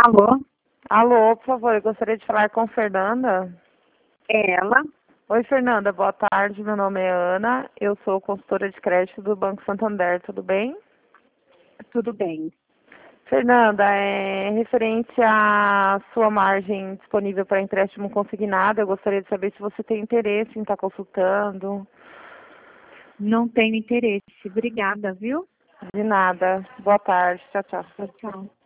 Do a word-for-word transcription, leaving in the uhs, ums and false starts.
Alô? Alô, por favor, eu gostaria de falar com Fernanda. É ela? Oi, Fernanda, boa tarde. Meu nome é Ana, eu sou consultora de crédito do Banco Santander, tudo bem? Tudo bem. Fernanda, é referente à sua margem disponível para empréstimo consignado, eu gostaria de saber se você tem interesse em estar consultando. Não tenho interesse. Obrigada, viu? De nada. Boa tarde. Tchau, tchau. Tchau, tchau.